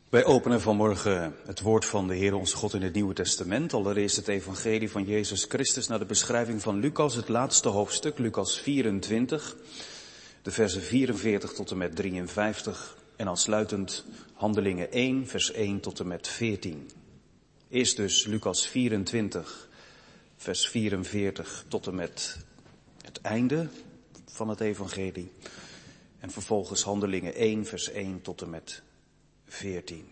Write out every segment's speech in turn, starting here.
Wij openen vanmorgen het woord van de Heer onze God in het Nieuwe Testament. Allereerst het evangelie van Jezus Christus naar de beschrijving van Lucas, het laatste hoofdstuk, Lucas 24, de versen 44 tot en met 53 en aansluitend Handelingen 1, vers 1 tot en met 14. Eerst dus Lucas 24, vers 44 tot en met het einde van het evangelie. En vervolgens Handelingen 1, vers 1 tot en met 14.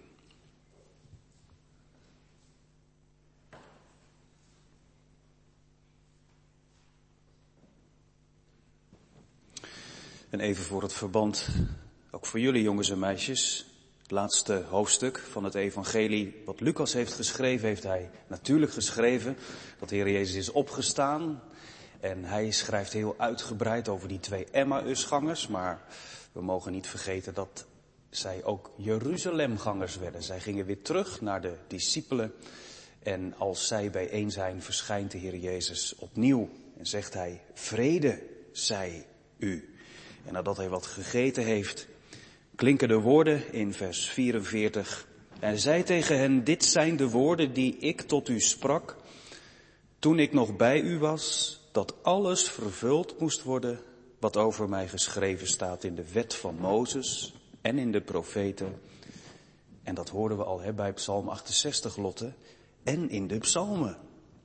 En even voor het verband, ook voor jullie jongens en meisjes, het laatste hoofdstuk van het evangelie wat Lucas heeft geschreven, heeft hij natuurlijk geschreven dat de Heer Jezus is opgestaan. En hij schrijft heel uitgebreid over die 2 Emmausgangers, maar we mogen niet vergeten dat zij ook Jeruzalemgangers werden. Zij gingen weer terug naar de discipelen. En als zij bijeen zijn, verschijnt de Heer Jezus opnieuw. En zegt hij, vrede zij u. En nadat hij wat gegeten heeft, klinken de woorden in vers 44. En hij zei tegen hen, dit zijn de woorden die ik tot u sprak, toen ik nog bij u was, dat alles vervuld moest worden wat over mij geschreven staat in de wet van Mozes en in de profeten. En dat hoorden we al bij Psalm 68, Lotte, en in de psalmen.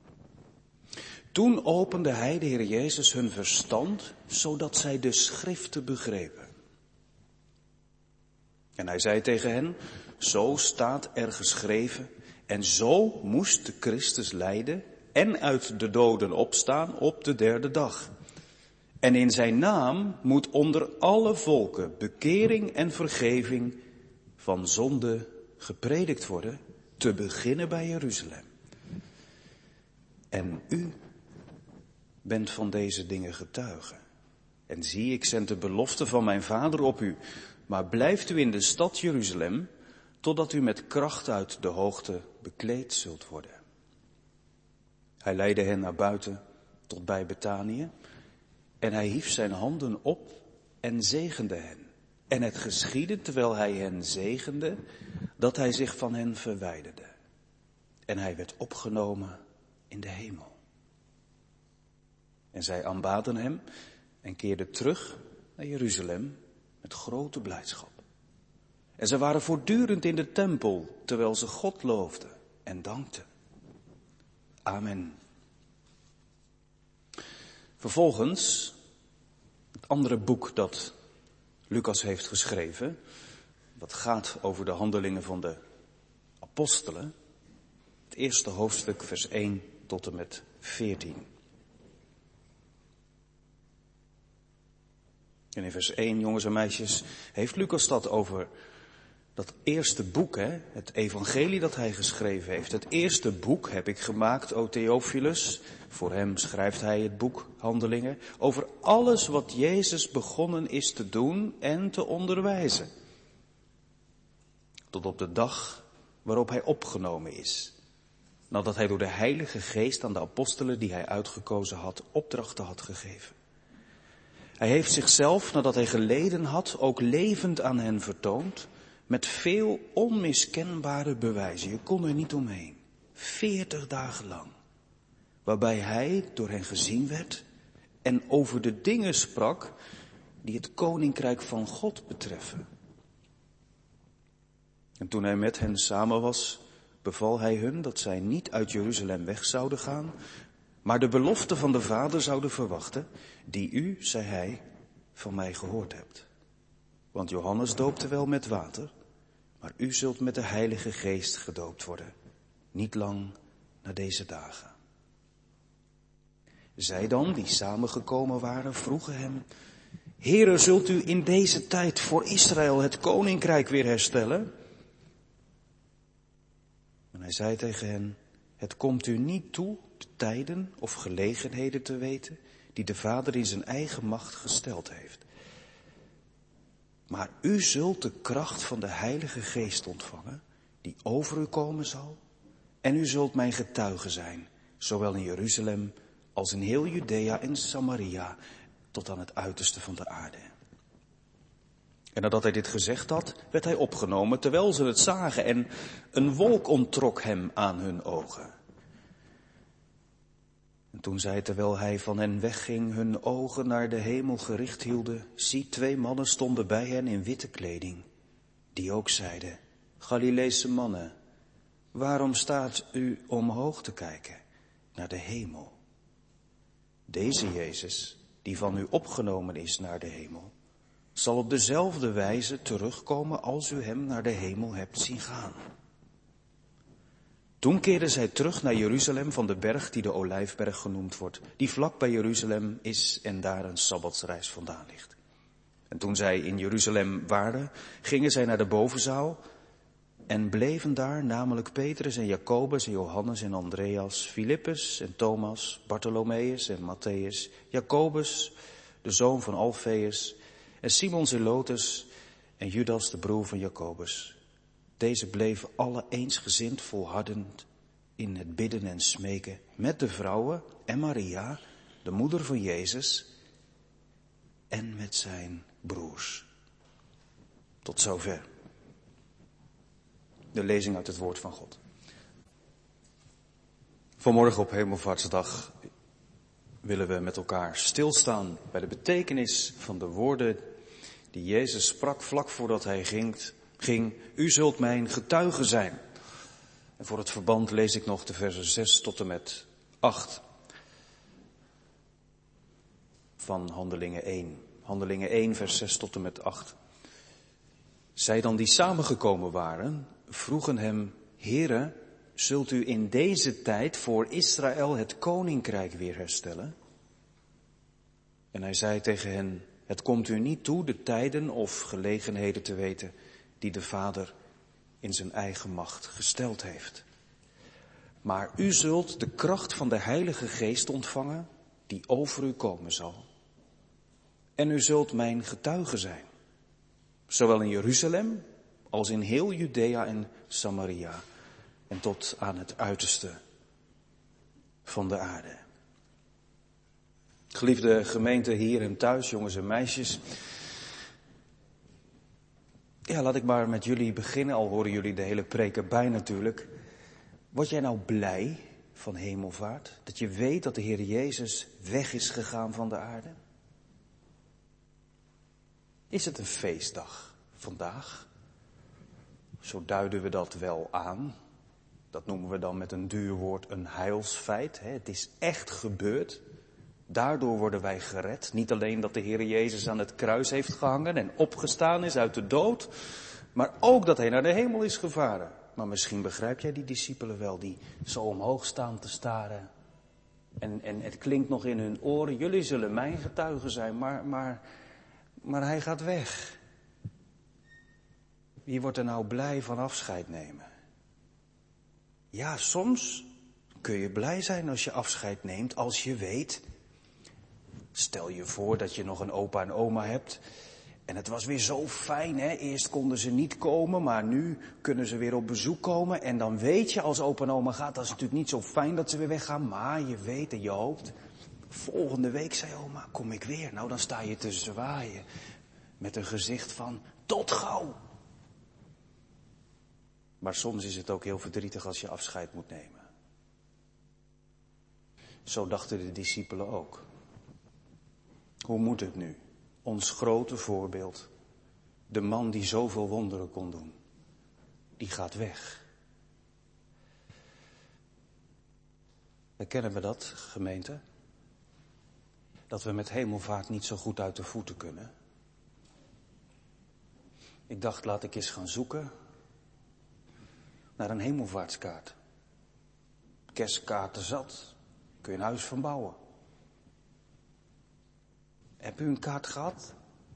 Toen opende hij, de Heer Jezus, hun verstand, zodat zij de schriften begrepen. En hij zei tegen hen, zo staat er geschreven, en zo moest de Christus lijden en uit de doden opstaan op de 3e dag. En in zijn naam moet onder alle volken bekering en vergeving van zonde gepredikt worden, te beginnen bij Jeruzalem. En u bent van deze dingen getuige. En zie, ik zend de belofte van mijn Vader op u, maar blijft u in de stad Jeruzalem, totdat u met kracht uit de hoogte bekleed zult worden. Hij leidde hen naar buiten tot bij Betanië. En hij hief zijn handen op en zegende hen. En het geschiedde, terwijl hij hen zegende, dat hij zich van hen verwijderde. En hij werd opgenomen in de hemel. En zij aanbaden hem en keerden terug naar Jeruzalem met grote blijdschap. En zij waren voortdurend in de tempel, terwijl ze God loofden en dankten. Amen. Vervolgens, het andere boek dat Lucas heeft geschreven, dat gaat over de handelingen van de apostelen. Het eerste hoofdstuk, vers 1 tot en met 14. En in vers 1, jongens en meisjes, heeft Lucas dat over dat eerste boek, het evangelie dat hij geschreven heeft. Het eerste boek heb ik gemaakt, o Theophilus. Voor hem schrijft hij het boek Handelingen. Over alles wat Jezus begonnen is te doen en te onderwijzen. Tot op de dag waarop hij opgenomen is. Nadat hij door de Heilige Geest aan de apostelen die hij uitgekozen had, opdrachten had gegeven. Hij heeft zichzelf, nadat hij geleden had, ook levend aan hen vertoond. Met veel onmiskenbare bewijzen. Je kon er niet omheen. 40 dagen lang. Waarbij hij door hen gezien werd en over de dingen sprak die het koninkrijk van God betreffen. En toen hij met hen samen was, beval hij hun dat zij niet uit Jeruzalem weg zouden gaan, maar de belofte van de Vader zouden verwachten, die u, zei hij, van mij gehoord hebt. Want Johannes doopte wel met water, maar u zult met de Heilige Geest gedoopt worden, niet lang na deze dagen. Zij dan, die samengekomen waren, vroegen hem, Heere, zult u in deze tijd voor Israël het koninkrijk weer herstellen? En hij zei tegen hen, het komt u niet toe de tijden of gelegenheden te weten die de Vader in zijn eigen macht gesteld heeft. Maar u zult de kracht van de Heilige Geest ontvangen, die over u komen zal. En u zult mijn getuige zijn, zowel in Jeruzalem als in heel Judea en Samaria, tot aan het uiterste van de aarde. En nadat hij dit gezegd had, werd hij opgenomen terwijl ze het zagen en een wolk onttrok hem aan hun ogen. En toen zij, terwijl hij van hen wegging, hun ogen naar de hemel gericht hielden, zie, 2 mannen stonden bij hen in witte kleding, die ook zeiden: Galileese mannen, waarom staat u omhoog te kijken naar de hemel? Deze Jezus, die van u opgenomen is naar de hemel, zal op dezelfde wijze terugkomen als u hem naar de hemel hebt zien gaan. Toen keerden zij terug naar Jeruzalem van de berg die de Olijfberg genoemd wordt, die vlak bij Jeruzalem is en daar een sabbatsreis vandaan ligt. En toen zij in Jeruzalem waren, gingen zij naar de bovenzaal en bleven daar, namelijk Petrus en Jacobus en Johannes en Andreas, Filippus en Thomas, Bartholomeus en Matthäus, Jacobus, de zoon van Alfeus, en Simon Zelotes en Judas, de broer van Jacobus. Deze bleven alle eensgezind volhardend in het bidden en smeken met de vrouwen en Maria, de moeder van Jezus, en met zijn broers. Tot zover de lezing uit het woord van God. Vanmorgen op Hemelvaartsdag willen we met elkaar stilstaan bij de betekenis van de woorden die Jezus sprak vlak voordat hij ging. U zult mijn getuige zijn. En voor het verband lees ik nog de versen 6 tot en met 8 van Handelingen 1. Handelingen 1, vers 6 tot en met 8. Zij dan die samengekomen waren, vroegen hem: Heere, zult u in deze tijd voor Israël het koninkrijk weer herstellen? En hij zei tegen hen: Het komt u niet toe de tijden of gelegenheden te weten die de Vader in zijn eigen macht gesteld heeft. Maar u zult de kracht van de Heilige Geest ontvangen die over u komen zal. En u zult mijn getuige zijn, zowel in Jeruzalem als in heel Judea en Samaria en tot aan het uiterste van de aarde. Geliefde gemeente hier en thuis, jongens en meisjes. Ja, laat ik maar met jullie beginnen, al horen jullie de hele preek erbij natuurlijk. Word jij nou blij van hemelvaart? Dat je weet dat de Heer Jezus weg is gegaan van de aarde? Is het een feestdag vandaag? Zo duiden we dat wel aan. Dat noemen we dan met een duur woord een heilsfeit. Het is echt gebeurd. Daardoor worden wij gered. Niet alleen dat de Heer Jezus aan het kruis heeft gehangen en opgestaan is uit de dood, maar ook dat hij naar de hemel is gevaren. Maar misschien begrijp jij die discipelen wel, die zo omhoog staan te staren. En het klinkt nog in hun oren: jullie zullen mijn getuigen zijn, maar hij gaat weg. Wie wordt er nou blij van afscheid nemen? Ja, soms kun je blij zijn als je afscheid neemt, als je weet. Stel je voor dat je nog een opa en oma hebt. En het was weer zo fijn, hè. Eerst konden ze niet komen, maar nu kunnen ze weer op bezoek komen. En dan weet je, als opa en oma gaat, dat is natuurlijk niet zo fijn dat ze weer weggaan. Maar je weet en je hoopt, volgende week, zei oma, kom ik weer. Nou, dan sta je te zwaaien met een gezicht van: tot gauw. Maar soms is het ook heel verdrietig als je afscheid moet nemen. Zo dachten de discipelen ook. Hoe moet het nu? Ons grote voorbeeld, de man die zoveel wonderen kon doen, die gaat weg. Herkennen we dat, gemeente? Dat we met hemelvaart niet zo goed uit de voeten kunnen. Ik dacht, laat ik eens gaan zoeken naar een hemelvaartskaart. Kerstkaarten zat, kun je een huis van bouwen. Heb u een kaart gehad?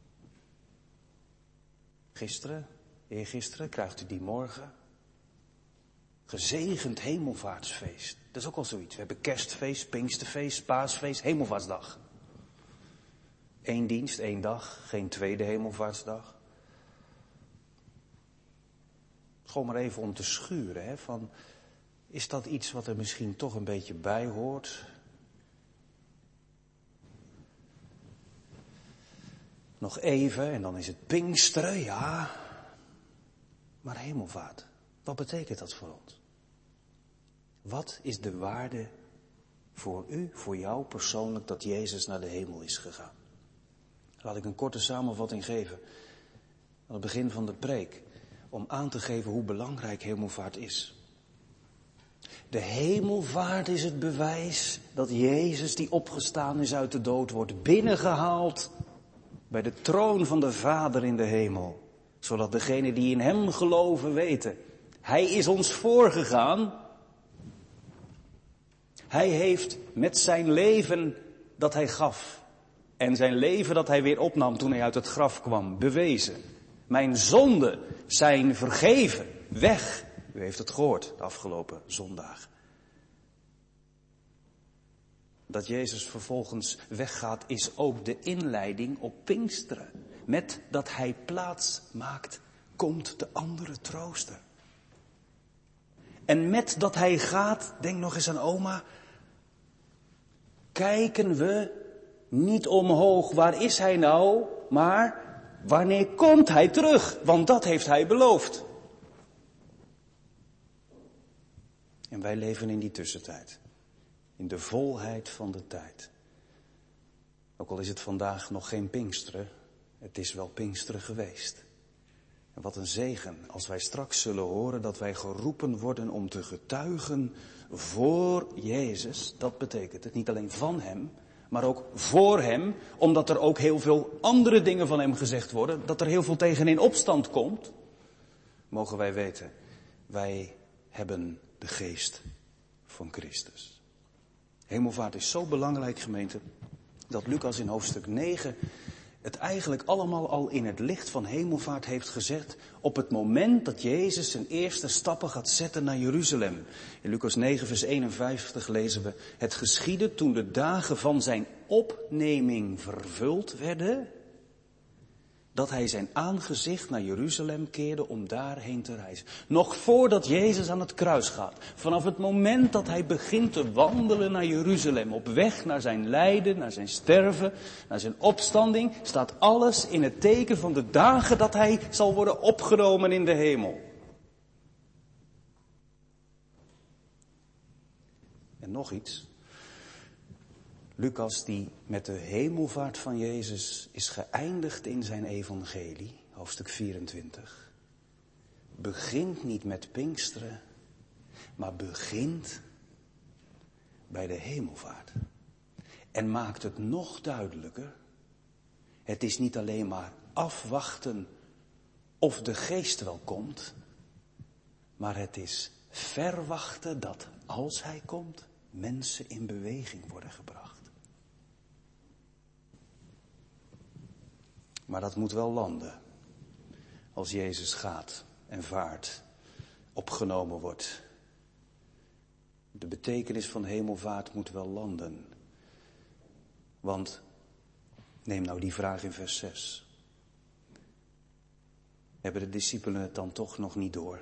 Gisteren, eergisteren, krijgt u die morgen. Gezegend hemelvaartsfeest. Dat is ook al zoiets. We hebben kerstfeest, pinksterfeest, paasfeest, hemelvaartsdag. 1 dienst, 1 dag, geen tweede hemelvaartsdag. Gewoon maar even om te schuren, hè, van, is dat iets wat er misschien toch een beetje bij hoort? Nog even en dan is het Pinksteren, ja. Maar hemelvaart, wat betekent dat voor ons? Wat is de waarde voor u, voor jou persoonlijk, dat Jezus naar de hemel is gegaan? Laat ik een korte samenvatting geven aan het begin van de preek, om aan te geven hoe belangrijk hemelvaart is. De hemelvaart is het bewijs dat Jezus, die opgestaan is uit de dood, wordt binnengehaald bij de troon van de Vader in de hemel. Zodat degenen die in hem geloven weten, hij is ons voorgegaan. Hij heeft met zijn leven dat hij gaf en zijn leven dat hij weer opnam toen hij uit het graf kwam, bewezen. Mijn zonden zijn vergeven, weg. U heeft het gehoord de afgelopen zondag. Dat Jezus vervolgens weggaat is ook de inleiding op Pinksteren. Met dat hij plaats maakt, komt de andere trooster. En met dat hij gaat, denk nog eens aan oma, kijken we niet omhoog, waar is hij nou, maar wanneer komt hij terug? Want dat heeft hij beloofd. En wij leven in die tussentijd. In de volheid van de tijd. Ook al is het vandaag nog geen Pinksteren, het is wel Pinksteren geweest. En wat een zegen als wij straks zullen horen dat wij geroepen worden om te getuigen voor Jezus. Dat betekent het niet alleen van hem, maar ook voor hem. Omdat er ook heel veel andere dingen van hem gezegd worden. Dat er heel veel tegen in opstand komt. Mogen wij weten, wij hebben de geest van Christus. Hemelvaart is zo belangrijk, gemeente, dat Lucas in hoofdstuk 9 het eigenlijk allemaal al in het licht van hemelvaart heeft gezet op het moment dat Jezus zijn eerste stappen gaat zetten naar Jeruzalem. In Lucas 9 vers 51 lezen we: het geschiedde toen de dagen van zijn opneming vervuld werden, dat hij zijn aangezicht naar Jeruzalem keerde om daarheen te reizen. Nog voordat Jezus aan het kruis gaat. Vanaf het moment dat hij begint te wandelen naar Jeruzalem. Op weg naar zijn lijden, naar zijn sterven, naar zijn opstanding. Staat alles in het teken van de dagen dat hij zal worden opgenomen in de hemel. En nog iets. Lucas, die met de hemelvaart van Jezus is geëindigd in zijn evangelie, hoofdstuk 24, begint niet met Pinksteren, maar begint bij de hemelvaart. En maakt het nog duidelijker, het is niet alleen maar afwachten of de geest wel komt, maar het is verwachten dat als hij komt, mensen in beweging worden gebracht. Maar dat moet wel landen. Als Jezus gaat en vaart, opgenomen wordt. De betekenis van hemelvaart moet wel landen. Want, neem nou die vraag in vers 6. Hebben de discipelen het dan toch nog niet door?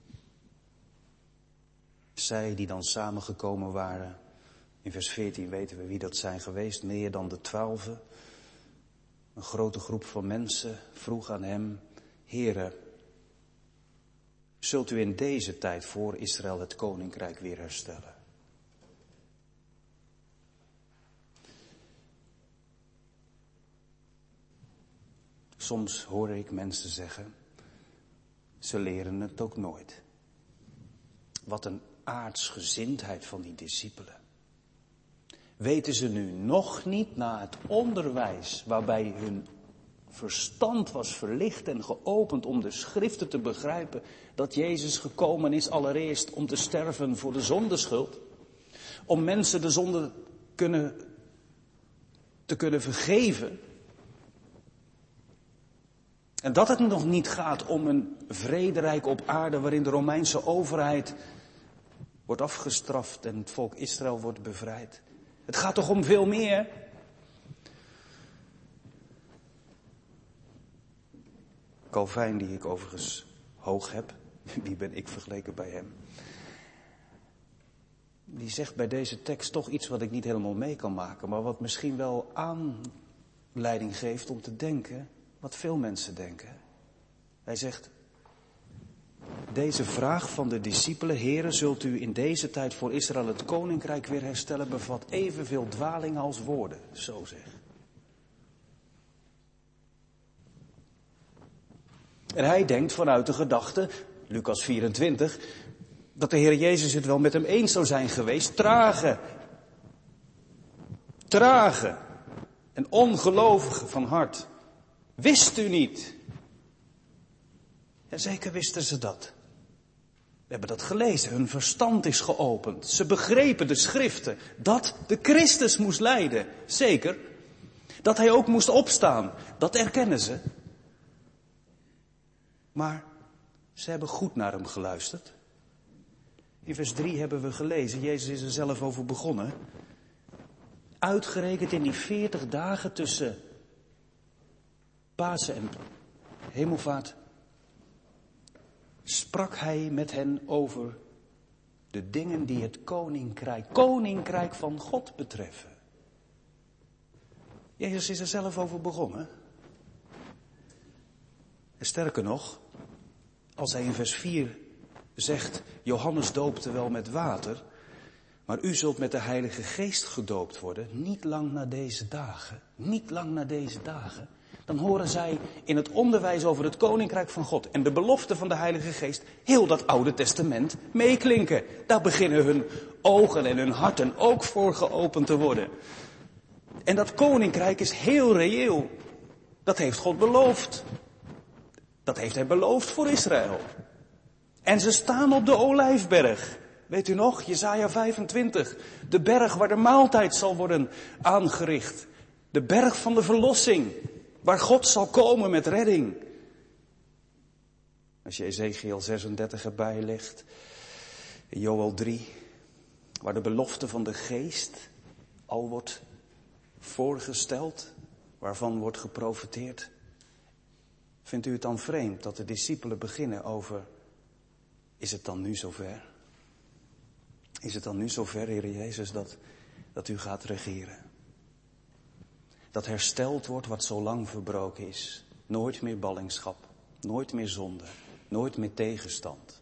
Zij die dan samengekomen waren, in vers 14 weten we wie dat zijn geweest, meer dan de 12. Een grote groep van mensen vroeg aan hem: Heere, zult u in deze tijd voor Israël het koninkrijk weer herstellen? Soms hoor ik mensen zeggen, ze leren het ook nooit. Wat een aardsgezindheid van die discipelen. Weten ze nu nog niet, na het onderwijs waarbij hun verstand was verlicht en geopend om de schriften te begrijpen, dat Jezus gekomen is allereerst om te sterven voor de zondeschuld, om mensen de zonde te kunnen vergeven. En dat het nog niet gaat om een vrederijk op aarde waarin de Romeinse overheid wordt afgestraft en het volk Israël wordt bevrijd. Het gaat toch om veel meer? Calvijn, die ik overigens hoog heb, wie ben ik vergeleken bij hem? Die zegt bij deze tekst toch iets wat ik niet helemaal mee kan maken, maar wat misschien wel aanleiding geeft om te denken. wat veel mensen denken. Hij zegt, deze vraag van de discipelen, Heere, zult u in deze tijd voor Israël het koninkrijk weer herstellen, bevat evenveel dwalingen als woorden, zo zeg. En hij denkt vanuit de gedachte, Lucas 24, dat de Heer Jezus het wel met hem eens zou zijn geweest. Trage en ongelovige van hart. Wist u niet? Ja, zeker wisten ze dat. We hebben dat gelezen, hun verstand is geopend. Ze begrepen de schriften, dat de Christus moest lijden. Zeker. Dat hij ook moest opstaan, dat erkennen ze. Maar ze hebben goed naar hem geluisterd. In vers 3 hebben we gelezen, Jezus is er zelf over begonnen. Uitgerekend in die 40 dagen tussen Pasen en Hemelvaart sprak hij met hen over de dingen die het koninkrijk van God betreffen. Jezus is er zelf over begonnen. En sterker nog, als hij in vers 4 zegt, Johannes doopte wel met water, maar u zult met de Heilige Geest gedoopt worden, niet lang na deze dagen. Dan horen zij in het onderwijs over het koninkrijk van God en de belofte van de Heilige Geest heel dat Oude Testament meeklinken. Daar beginnen hun ogen en hun harten ook voor geopend te worden. En dat koninkrijk is heel reëel. Dat heeft God beloofd. Dat heeft hij beloofd voor Israël. En ze staan op de Olijfberg. Weet u nog, Jesaja 25. De berg waar de maaltijd zal worden aangericht. De berg van de verlossing. Waar God zal komen met redding. Als je Ezekiel 36 erbij legt. Joel 3. Waar de belofte van de geest al wordt voorgesteld. Waarvan wordt geprofeteerd. Vindt u het dan vreemd dat de discipelen beginnen over, is het dan nu zover? Is het dan nu zover, Heer Jezus, dat u gaat regeren? Dat hersteld wordt wat zo lang verbroken is. Nooit meer ballingschap, nooit meer zonde, nooit meer tegenstand.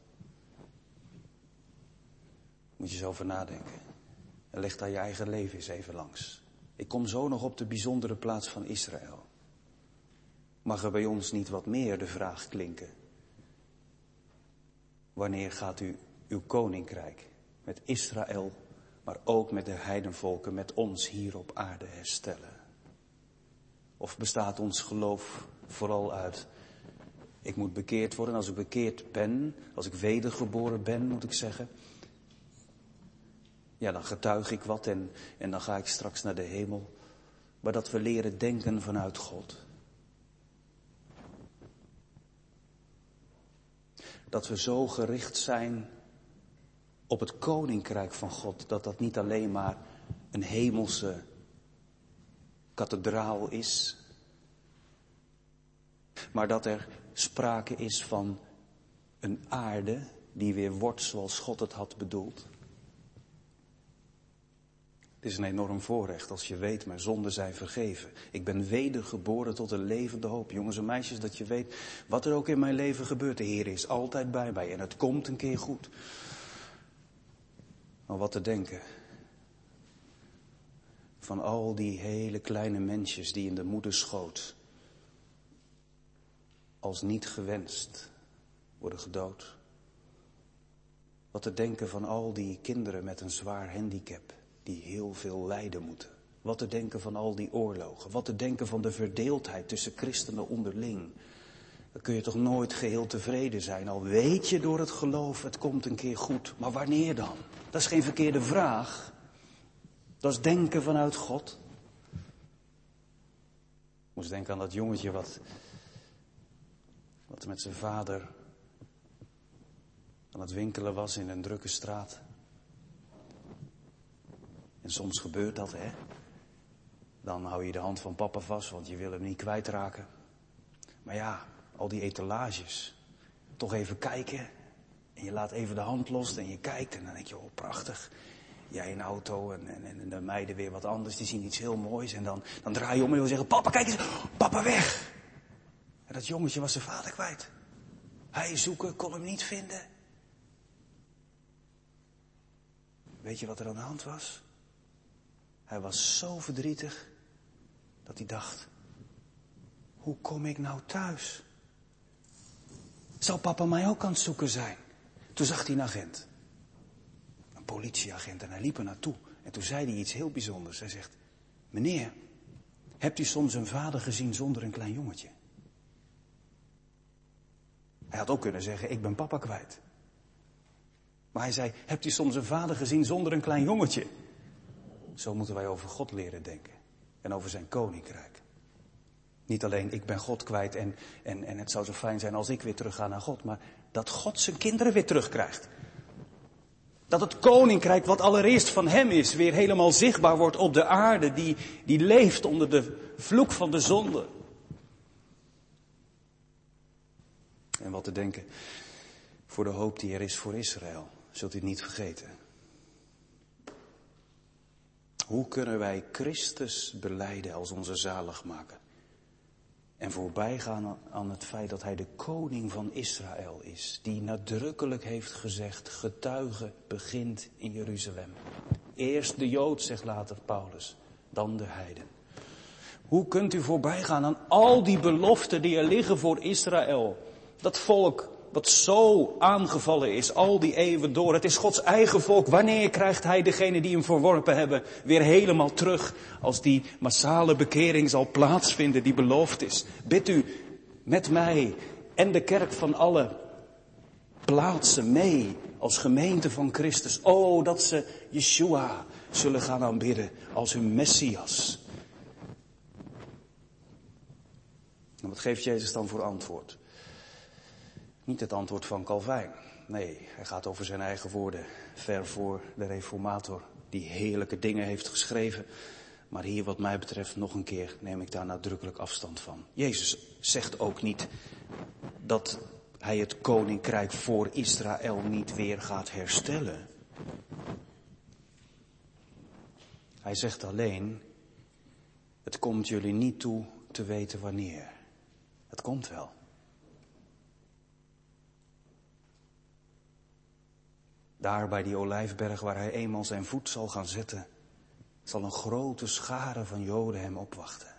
Moet je eens over nadenken. En leg daar je eigen leven eens even langs. Ik kom zo nog op de bijzondere plaats van Israël. Mag er bij ons niet wat meer de vraag klinken? Wanneer gaat u uw koninkrijk met Israël, maar ook met de heidenvolken, met ons hier op aarde herstellen? Of bestaat ons geloof vooral uit, ik moet bekeerd worden, als ik bekeerd ben, als ik wedergeboren ben, moet ik zeggen. Ja, dan getuig ik wat en dan ga ik straks naar de hemel. Maar dat we leren denken vanuit God. Dat we zo gericht zijn op het koninkrijk van God, dat dat niet alleen maar een hemelse kathedraal is, maar dat er sprake is van een aarde die weer wordt zoals God het had bedoeld. Het is een enorm voorrecht als je weet, mijn zonden zijn vergeven. Ik ben wedergeboren tot een levende hoop. Jongens en meisjes, dat je weet, wat er ook in mijn leven gebeurt, de Heer is altijd bij mij en het komt een keer goed. Maar wat te denken van al die hele kleine mensjes die in de moederschoot als niet gewenst worden gedood. Wat te denken van al die kinderen met een zwaar handicap die heel veel lijden moeten. Wat te denken van al die oorlogen. Wat te denken van de verdeeldheid tussen christenen onderling. Dan kun je toch nooit geheel tevreden zijn. Al weet je door het geloof, het komt een keer goed. Maar wanneer dan? Dat is geen verkeerde vraag. Dat is denken vanuit God. Ik moest denken aan dat jongetje wat met zijn vader aan het winkelen was in een drukke straat. En soms gebeurt dat, hè. Dan hou je de hand van papa vast, want je wil hem niet kwijtraken. Maar ja, al die etalages. Toch even kijken. En je laat even de hand los en je kijkt. En dan denk je, oh prachtig. Jij een auto en de meiden weer wat anders. Die zien iets heel moois. En dan draai je om en wil zeggen, papa kijk eens. Papa weg. En dat jongetje was zijn vader kwijt. Hij zoeken, kon hem niet vinden. Weet je wat er aan de hand was? Hij was zo verdrietig dat hij dacht, hoe kom ik nou thuis? Zou papa mij ook aan het zoeken zijn? Toen zag hij een agent. Een politieagent en hij liep er naartoe. En toen zei hij iets heel bijzonders. Hij zegt, meneer, hebt u soms een vader gezien zonder een klein jongetje? Hij had ook kunnen zeggen, ik ben papa kwijt. Maar hij zei, hebt u soms een vader gezien zonder een klein jongetje? Zo moeten wij over God leren denken. En over zijn koninkrijk. Niet alleen, ik ben God kwijt en het zou zo fijn zijn als ik weer terug ga naar God. Maar dat God zijn kinderen weer terugkrijgt. Dat het koninkrijk wat allereerst van hem is, weer helemaal zichtbaar wordt op de aarde. Die leeft onder de vloek van de zonde. En wat te denken voor de hoop die er is voor Israël. Zult u het niet vergeten. Hoe kunnen wij Christus belijden als onze zaligmaker? En voorbij gaan aan het feit dat hij de koning van Israël is. Die nadrukkelijk heeft gezegd, getuige begint in Jeruzalem. Eerst de Jood, zegt later Paulus, dan de heiden. Hoe kunt u voorbij gaan aan al die beloften die er liggen voor Israël? Dat volk wat zo aangevallen is, al die eeuwen door. Het is Gods eigen volk. Wanneer krijgt hij degene die hem verworpen hebben weer helemaal terug? Als die massale bekering zal plaatsvinden die beloofd is. Bid u met mij en de kerk van alle plaatsen mee als gemeente van Christus. Oh, dat ze Yeshua zullen gaan aanbidden als hun Messias. En wat geeft Jezus dan voor antwoord? Niet het antwoord van Calvijn. Nee, hij gaat over zijn eigen woorden. Ver voor de reformator die heerlijke dingen heeft geschreven. Maar hier wat mij betreft nog een keer neem ik daar nadrukkelijk afstand van. Jezus zegt ook niet dat hij het koninkrijk voor Israël niet weer gaat herstellen. Hij zegt alleen, het komt jullie niet toe te weten wanneer. Het komt wel. Daar bij die olijfberg waar hij eenmaal zijn voet zal gaan zetten, zal een grote schare van Joden hem opwachten.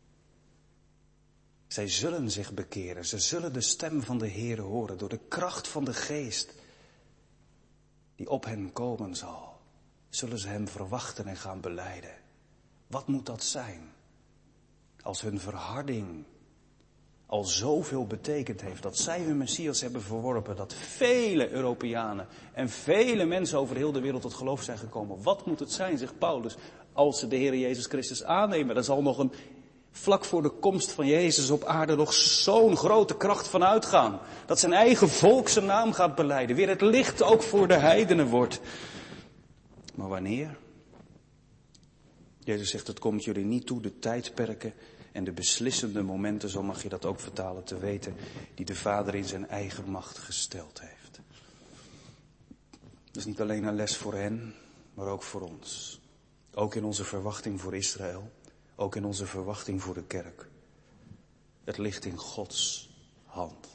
Zij zullen zich bekeren, ze zullen de stem van de Heere horen door de kracht van de Geest die op hen komen zal. Zullen ze hem verwachten en gaan belijden. Wat moet dat zijn? Als hun verharding al zoveel betekend heeft dat zij hun Messias hebben verworpen, dat vele Europeanen en vele mensen over heel de wereld tot geloof zijn gekomen. Wat moet het zijn, zegt Paulus, als ze de Heer Jezus Christus aannemen? Er zal nog vlak voor de komst van Jezus op aarde nog zo'n grote kracht van uitgaan. Dat zijn eigen volk zijn naam gaat belijden. Weer het licht ook voor de heidenen wordt. Maar wanneer? Jezus zegt, het komt jullie niet toe de tijdperken en de beslissende momenten, zo mag je dat ook vertalen, te weten, die de Vader in zijn eigen macht gesteld heeft. Dat is niet alleen een les voor hen, maar ook voor ons. Ook in onze verwachting voor Israël, ook in onze verwachting voor de kerk. Het ligt in Gods hand.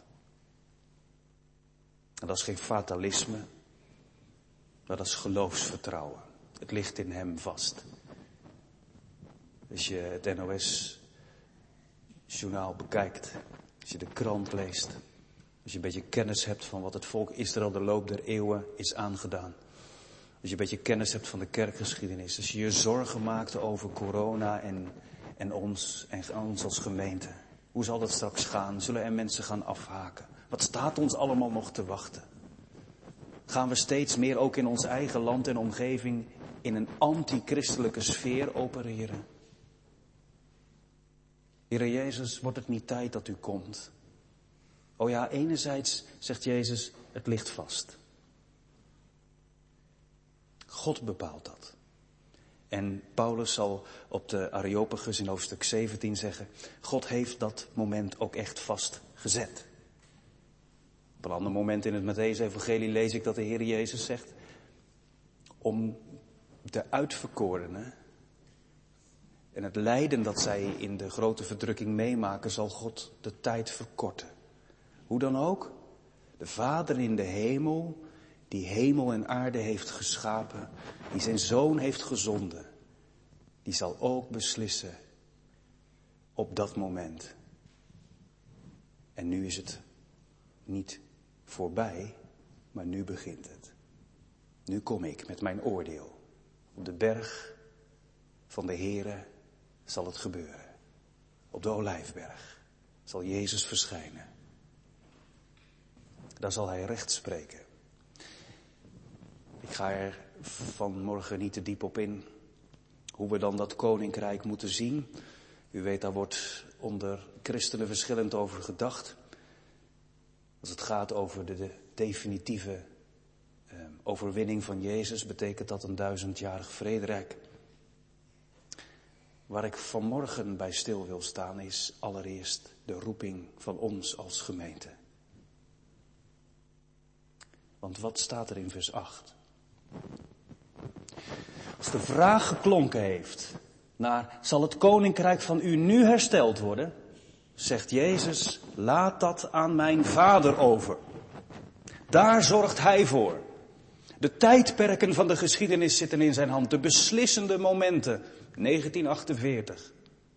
En dat is geen fatalisme, maar dat is geloofsvertrouwen. Het ligt in hem vast. Als je het NOS-journaal bekijkt, als je de krant leest, als je een beetje kennis hebt van wat het volk Israël de loop der eeuwen is aangedaan. Als je een beetje kennis hebt van de kerkgeschiedenis, als je je zorgen maakt over corona en ons als gemeente. Hoe zal dat straks gaan? Zullen er mensen gaan afhaken? Wat staat ons allemaal nog te wachten? Gaan we steeds meer ook in ons eigen land en omgeving in een anti-christelijke sfeer opereren? Heere Jezus, wordt het niet tijd dat u komt? Oh ja, enerzijds zegt Jezus, het ligt vast. God bepaalt dat. En Paulus zal op de Areopagus in hoofdstuk 17 zeggen, God heeft dat moment ook echt vastgezet. Op een ander moment in het Mattheüs-evangelie lees ik dat de Heer Jezus zegt, om de uitverkorenen En het lijden dat zij in de grote verdrukking meemaken, zal God de tijd verkorten. Hoe dan ook, de Vader in de hemel, die hemel en aarde heeft geschapen, die zijn Zoon heeft gezonden, die zal ook beslissen op dat moment. En nu is het niet voorbij, maar nu begint het. Nu kom ik met mijn oordeel. Op de berg van de Here zal het gebeuren. Op de Olijfberg zal Jezus verschijnen. Daar zal hij recht spreken. Ik ga er vanmorgen niet te diep op in hoe we dan dat koninkrijk moeten zien. U weet, daar wordt onder christenen verschillend over gedacht. Als het gaat over de definitieve overwinning van Jezus, betekent dat een 1000-jarig vrederijk. Waar ik vanmorgen bij stil wil staan is allereerst de roeping van ons als gemeente. Want wat staat er in vers 8? Als de vraag geklonken heeft naar, zal het koninkrijk van u nu hersteld worden? Zegt Jezus, laat dat aan mijn Vader over. Daar zorgt hij voor. De tijdperken van de geschiedenis zitten in zijn hand. De beslissende momenten. 1948.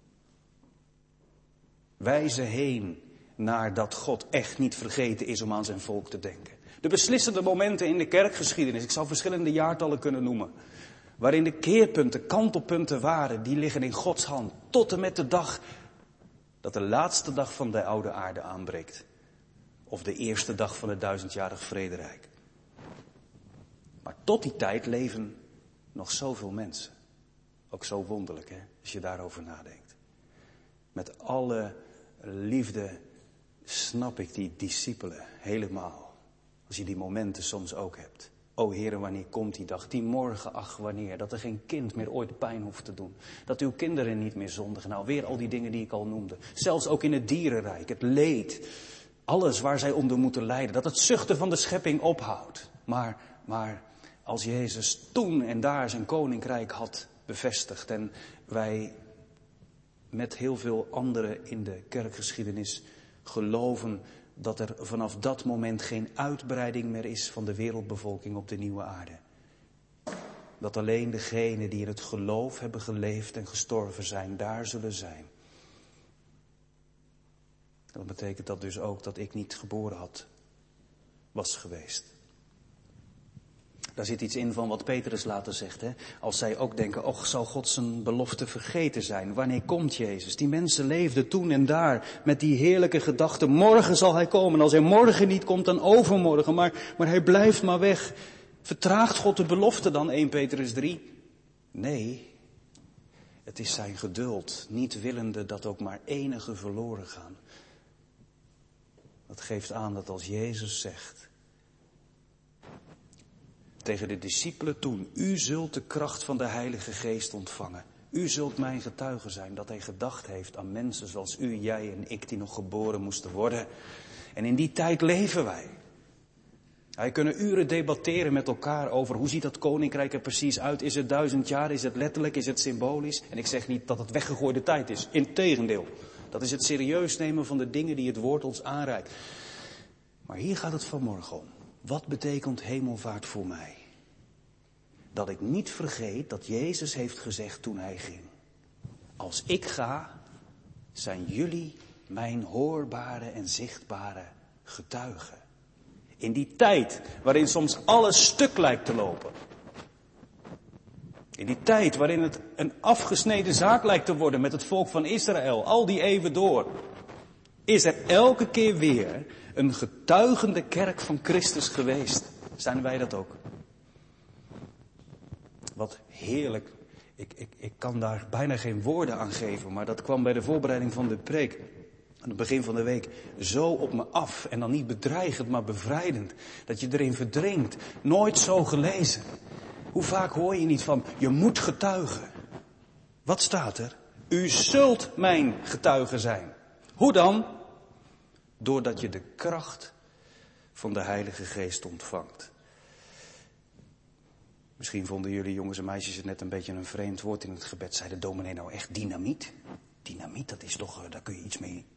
Wijzen heen naar dat God echt niet vergeten is om aan zijn volk te denken. De beslissende momenten in de kerkgeschiedenis. Ik zou verschillende jaartallen kunnen noemen. Waarin de keerpunten, kantelpunten waren. Die liggen in Gods hand. Tot en met de dag dat de laatste dag van de oude aarde aanbreekt. Of de eerste dag van het 1000-jarig vrederijk. Maar tot die tijd leven nog zoveel mensen. Ook zo wonderlijk, hè, als je daarover nadenkt. Met alle liefde snap ik die discipelen helemaal. Als je die momenten soms ook hebt. O Heere, wanneer komt die dag? Die morgen, ach wanneer. Dat er geen kind meer ooit pijn hoeft te doen. Dat uw kinderen niet meer zondigen. Nou, weer al die dingen die ik al noemde. Zelfs ook in het dierenrijk, het leed. Alles waar zij onder moeten lijden. Dat het zuchten van de schepping ophoudt. Maar als Jezus toen en daar zijn koninkrijk had bevestigd. En wij met heel veel anderen in de kerkgeschiedenis geloven dat er vanaf dat moment geen uitbreiding meer is van de wereldbevolking op de nieuwe aarde. Dat alleen degenen die in het geloof hebben geleefd en gestorven zijn, daar zullen zijn. Dat betekent dat dus ook dat ik niet geboren was geweest. Daar zit iets in van wat Petrus later zegt. Hè? Als zij ook denken, och, zal God zijn belofte vergeten zijn? Wanneer komt Jezus? Die mensen leefden toen en daar met die heerlijke gedachte. Morgen zal hij komen. Als hij morgen niet komt, dan overmorgen. Maar hij blijft maar weg. Vertraagt God de belofte dan, 1 Petrus 3? Nee, het is zijn geduld. Niet willende dat ook maar enige verloren gaan. Dat geeft aan dat als Jezus zegt tegen de discipelen toen, u zult de kracht van de Heilige Geest ontvangen. U zult mijn getuige zijn, dat hij gedacht heeft aan mensen zoals u, jij en ik die nog geboren moesten worden. En in die tijd leven wij. Wij kunnen uren debatteren met elkaar over hoe ziet dat koninkrijk er precies uit. Is het 1000 jaar, is het letterlijk, is het symbolisch? En ik zeg niet dat het weggegooide tijd is, integendeel. Dat is het serieus nemen van de dingen die het woord ons aanreikt. Maar hier gaat het vanmorgen om. Wat betekent hemelvaart voor mij? Dat ik niet vergeet dat Jezus heeft gezegd toen hij ging. Als ik ga, zijn jullie mijn hoorbare en zichtbare getuigen. In die tijd waarin soms alles stuk lijkt te lopen. In die tijd waarin het een afgesneden zaak lijkt te worden met het volk van Israël. Al die eeuwen door. Is er elke keer weer een getuigende kerk van Christus geweest. Zijn wij dat ook? Wat heerlijk. Ik kan daar bijna geen woorden aan geven. Maar dat kwam bij de voorbereiding van de preek. Aan het begin van de week zo op me af. En dan niet bedreigend, maar bevrijdend. Dat je erin verdrinkt. Nooit zo gelezen. Hoe vaak hoor je niet van, je moet getuigen. Wat staat er? U zult mijn getuige zijn. Hoe dan? Doordat je de kracht van de Heilige Geest ontvangt. Misschien vonden jullie jongens en meisjes het net een beetje een vreemd woord in het gebed. Zei de dominee nou echt dynamiet? Dynamiet, dat is toch, daar kun je iets mee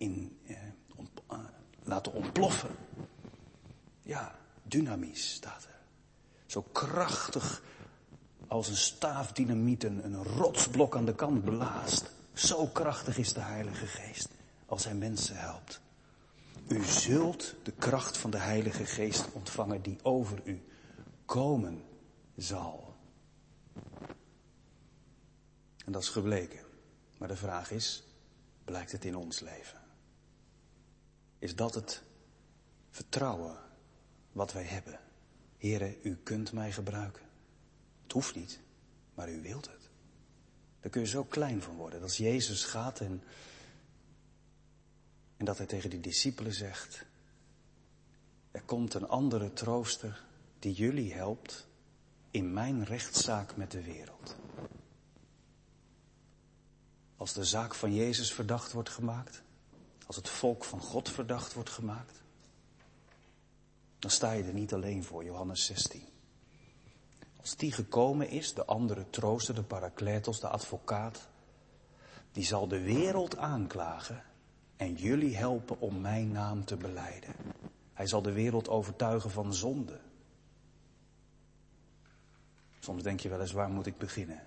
laten ontploffen. Ja, dynamies staat er. Zo krachtig als een staaf dynamiet een rotsblok aan de kant blaast. Zo krachtig is de Heilige Geest als hij mensen helpt. U zult de kracht van de Heilige Geest ontvangen die over u komen zal. En dat is gebleken. Maar de vraag is, blijkt het in ons leven? Is dat het vertrouwen wat wij hebben? Heere, u kunt mij gebruiken. Het hoeft niet, maar u wilt het. Daar kun je zo klein van worden. Dat als Jezus gaat en dat hij tegen die discipelen zegt, er komt een andere trooster die jullie helpt in mijn rechtszaak met de wereld. Als de zaak van Jezus verdacht wordt gemaakt, als het volk van God verdacht wordt gemaakt, dan sta je er niet alleen voor, Johannes 16. Als die gekomen is, de andere trooster, de parakletos, de advocaat, die zal de wereld aanklagen en jullie helpen om mijn naam te belijden. Hij zal de wereld overtuigen van zonde. Soms denk je wel eens, waar moet ik beginnen?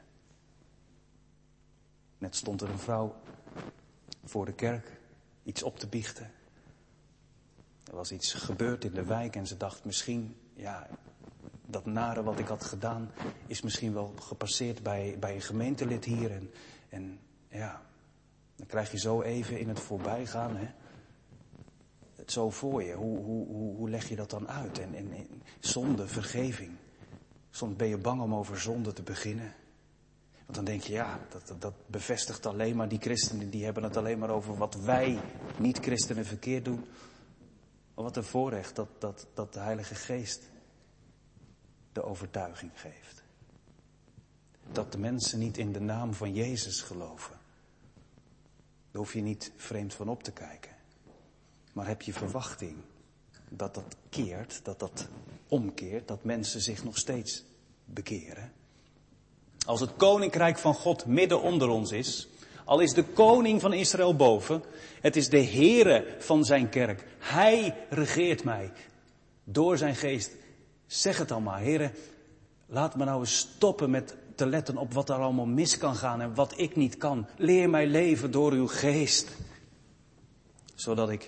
Net stond er een vrouw voor de kerk iets op te biechten. Er was iets gebeurd in de wijk en ze dacht misschien, ja, dat nare wat ik had gedaan is misschien wel gepasseerd bij een gemeentelid hier. En ja, dan krijg je zo even in het voorbijgaan, hè, het zo voor je. Hoe leg je dat dan uit? En zonde, vergeving. Soms ben je bang om over zonde te beginnen. Want dan denk je, ja, dat bevestigt alleen maar die christenen, die hebben het alleen maar over wat wij niet-christenen verkeerd doen. Maar wat een voorrecht dat de Heilige Geest de overtuiging geeft. Dat de mensen niet in de naam van Jezus geloven. Daar hoef je niet vreemd van op te kijken. Maar heb je verwachting dat dat keert, dat omkeert, dat mensen zich nog steeds bekeren? Als het koninkrijk van God midden onder ons is, al is de koning van Israël boven, het is de Heere van zijn kerk. Hij regeert mij door zijn geest. Zeg het dan maar, Heere, laat me nou eens stoppen met te letten op wat er allemaal mis kan gaan en wat ik niet kan. Leer mij leven door uw geest, zodat ik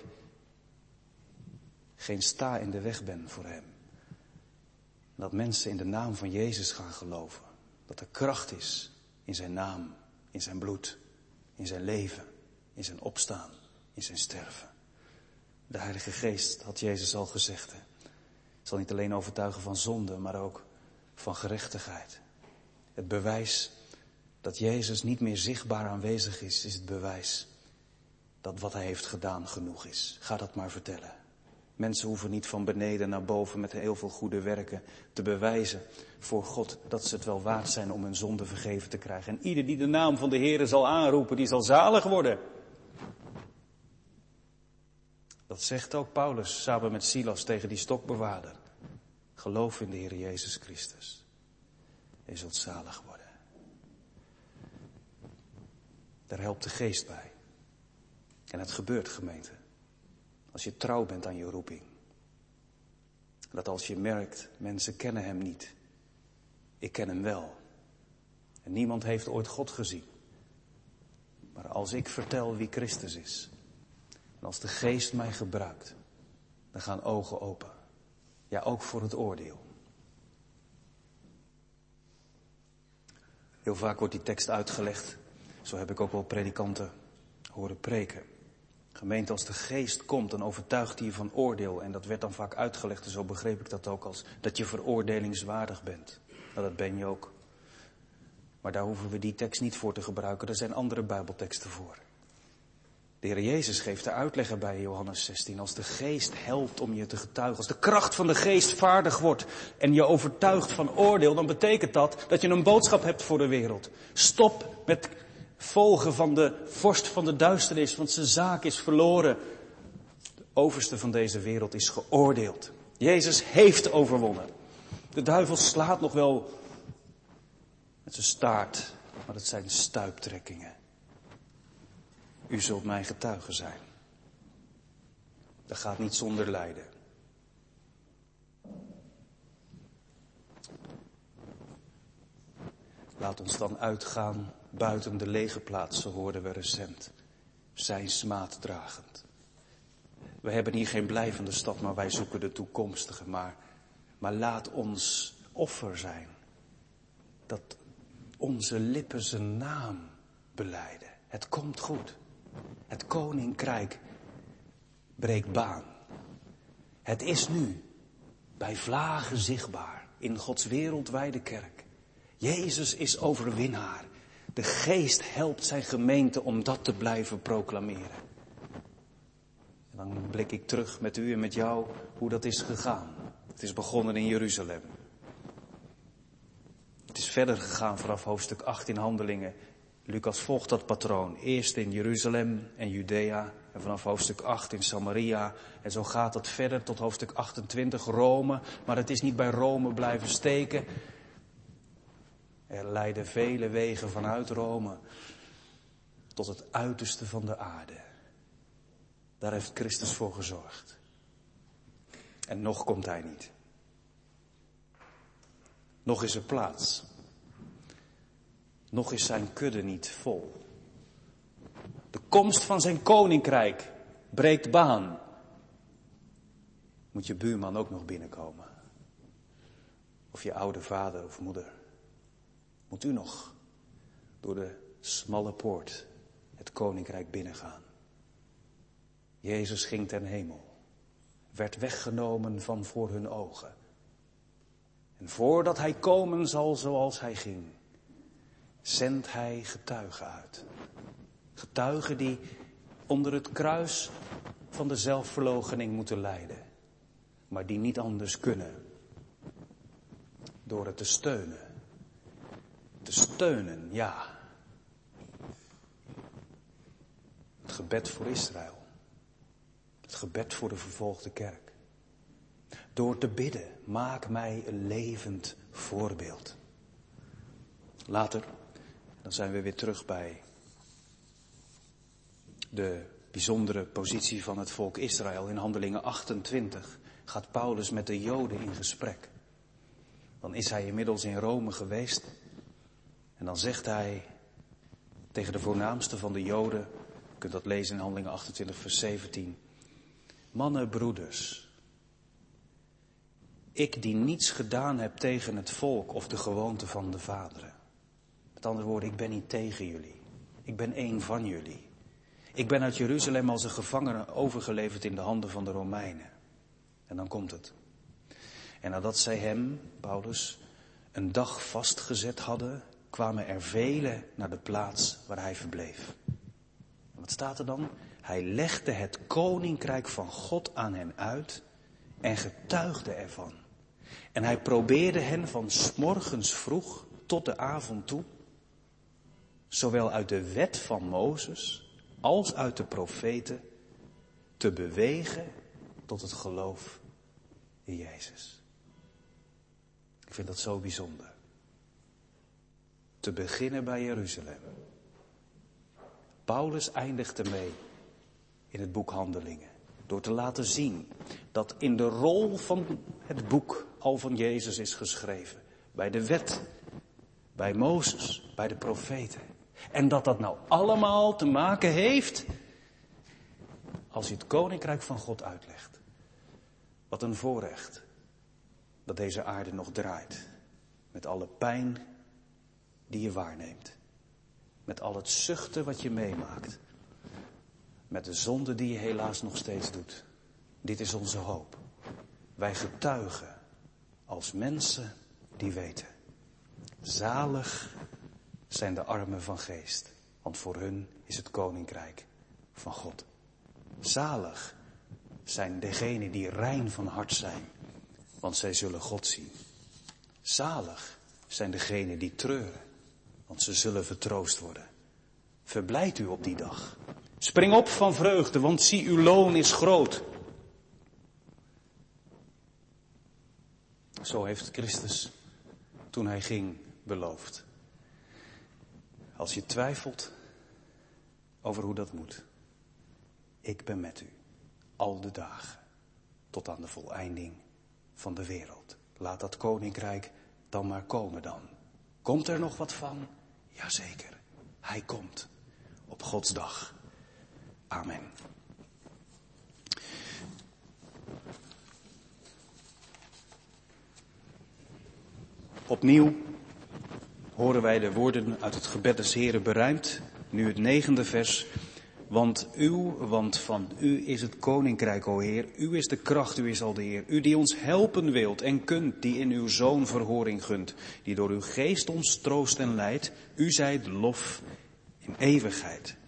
geen sta in de weg ben voor hem. Dat mensen in de naam van Jezus gaan geloven. Dat er kracht is in zijn naam, in zijn bloed, in zijn leven, in zijn opstaan, in zijn sterven. De Heilige Geest, had Jezus al gezegd, zal niet alleen overtuigen van zonde, maar ook van gerechtigheid. Het bewijs dat Jezus niet meer zichtbaar aanwezig is het bewijs dat wat hij heeft gedaan genoeg is. Ga dat maar vertellen. Mensen hoeven niet van beneden naar boven met heel veel goede werken te bewijzen voor God dat ze het wel waard zijn om hun zonde vergeven te krijgen. En ieder die de naam van de Heere zal aanroepen, die zal zalig worden. Dat zegt ook Paulus samen met Silas tegen die stokbewaarder. Geloof in de Heer Jezus Christus. Je zult zalig worden. Daar helpt de geest bij. En het gebeurt, gemeente. Als je trouw bent aan je roeping. Dat als je merkt, mensen kennen hem niet. Ik ken hem wel. En niemand heeft ooit God gezien. Maar als ik vertel wie Christus is. En als de geest mij gebruikt. Dan gaan ogen open. Ja, ook voor het oordeel. Heel vaak wordt die tekst uitgelegd. Zo heb ik ook wel predikanten horen preken. Gemeente, als de geest komt, dan overtuigt hij je van oordeel. En dat werd dan vaak uitgelegd, en zo begreep ik dat ook, als dat je veroordelingswaardig bent. Nou, dat ben je ook. Maar daar hoeven we die tekst niet voor te gebruiken. Er zijn andere Bijbelteksten voor. De Heer Jezus geeft de uitleg bij Johannes 16. Als de geest helpt om je te getuigen, als de kracht van de geest vaardig wordt en je overtuigt van oordeel, dan betekent dat je een boodschap hebt voor de wereld. Stop met volgen van de vorst van de duisternis, want zijn zaak is verloren. De overste van deze wereld is geoordeeld. Jezus heeft overwonnen. De duivel slaat nog wel met zijn staart, maar het zijn stuiptrekkingen. U zult mijn getuige zijn. Dat gaat niet zonder lijden. Laat ons dan uitgaan buiten de lege plaatsen, hoorden we recent. Zijn smaad dragend. We hebben hier geen blijvende stad, maar wij zoeken de toekomstige. Maar laat ons offer zijn. Dat onze lippen zijn naam belijden. Het komt goed. Het koninkrijk breekt baan. Het is nu bij vlagen zichtbaar in Gods wereldwijde kerk. Jezus is overwinnaar. De Geest helpt zijn gemeente om dat te blijven proclameren. En dan blik ik terug met u en met jou hoe dat is gegaan. Het is begonnen in Jeruzalem. Het is verder gegaan vanaf hoofdstuk 8 in Handelingen. Lucas volgt dat patroon. Eerst in Jeruzalem en Judea en vanaf hoofdstuk 8 in Samaria. En zo gaat het verder tot hoofdstuk 28 Rome. Maar het is niet bij Rome blijven steken. Er leiden vele wegen vanuit Rome tot het uiterste van de aarde. Daar heeft Christus voor gezorgd. En nog komt hij niet. Nog is er plaats. Nog is zijn kudde niet vol. De komst van zijn koninkrijk breekt baan. Moet je buurman ook nog binnenkomen? Of je oude vader of moeder? Moet u nog door de smalle poort het koninkrijk binnengaan? Jezus ging ten hemel, werd weggenomen van voor hun ogen. En voordat hij komen zal zoals hij ging, zendt hij getuigen uit. Getuigen die onder het kruis van de zelfverloochening moeten lijden, maar die niet anders kunnen. Door het te steunen. Te steunen, ja. Het gebed voor Israël. Het gebed voor de vervolgde kerk. Door te bidden, maak mij een levend voorbeeld. Later, dan zijn we weer terug bij de bijzondere positie van het volk Israël. In Handelingen 28 gaat Paulus met de Joden in gesprek. Dan is hij inmiddels in Rome geweest. En dan zegt hij tegen de voornaamste van de Joden, je kunt dat lezen in Handelingen 28 vers 17. Mannen, broeders, ik die niets gedaan heb tegen het volk of de gewoonte van de vaderen. Met andere woorden, ik ben niet tegen jullie. Ik ben één van jullie. Ik ben uit Jeruzalem als een gevangene overgeleverd in de handen van de Romeinen. En dan komt het. En nadat zij hem, Paulus, een dag vastgezet hadden, kwamen er velen naar de plaats waar hij verbleef. En wat staat er dan? Hij legde het koninkrijk van God aan hen uit en getuigde ervan. En hij probeerde hen van 's morgens vroeg tot de avond toe, zowel uit de wet van Mozes als uit de profeten, te bewegen tot het geloof in Jezus. Ik vind dat zo bijzonder. Te beginnen bij Jeruzalem. Paulus eindigt ermee in het boek Handelingen. Door te laten zien dat in de rol van het boek al van Jezus is geschreven. Bij de wet, bij Mozes, bij de profeten. En dat dat nou allemaal te maken heeft als je het koninkrijk van God uitlegt. Wat een voorrecht dat deze aarde nog draait. Met alle pijn die je waarneemt. Met al het zuchten wat je meemaakt. Met de zonde die je helaas nog steeds doet. Dit is onze hoop. Wij getuigen als mensen die weten. Zalig zijn de armen van geest, want voor hun is het koninkrijk van God. Zalig zijn degenen die rein van hart zijn, want zij zullen God zien. Zalig zijn degenen die treuren, want ze zullen vertroost worden. Verblijd u op die dag. Spring op van vreugde, want zie, uw loon is groot. Zo heeft Christus, toen hij ging, beloofd. Als je twijfelt over hoe dat moet. Ik ben met u. Al de dagen. Tot aan de voleinding van de wereld. Laat dat koninkrijk dan maar komen dan. Komt er nog wat van? Jazeker. Hij komt. Op Gods dag. Amen. Opnieuw horen wij de woorden uit het gebed des Heren berijmd. Nu het 9e vers. Want van u is het koninkrijk, o Heer. U is de kracht, u is al de Heer. U die ons helpen wilt en kunt, die in uw Zoon verhoring gunt. Die door uw geest ons troost en leidt. U zijt lof in eeuwigheid.